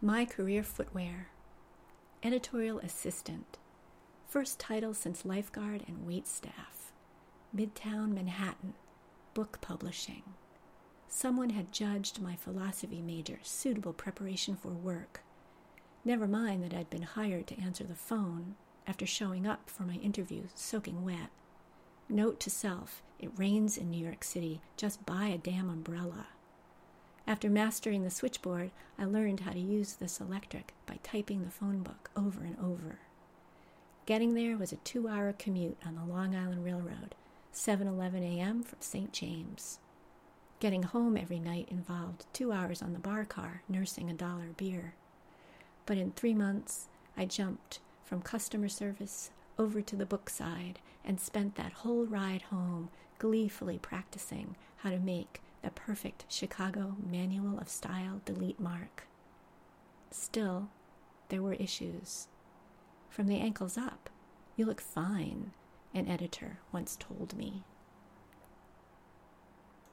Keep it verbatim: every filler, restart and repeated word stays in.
My Career Footwear. Editorial Assistant. First title since lifeguard and waitstaff. Midtown Manhattan. Book publishing. Someone had judged my philosophy major suitable preparation for work. Never mind that I'd been hired to answer the phone after showing up for my interview soaking wet. Note to self, it rains in New York City. Just buy a damn umbrella. After mastering the switchboard, I learned how to use the Selectric by typing the phone book over and over. Getting there was a two-hour commute on the Long Island Railroad, seven eleven a.m. from Saint James. Getting home every night involved two hours on the bar car nursing a dollar beer. But in three months, I jumped from customer service over to the book side and spent that whole ride home gleefully practicing how to make the perfect Chicago Manual of Style delete mark. Still, there were issues. From the ankles up, you look fine, an editor once told me.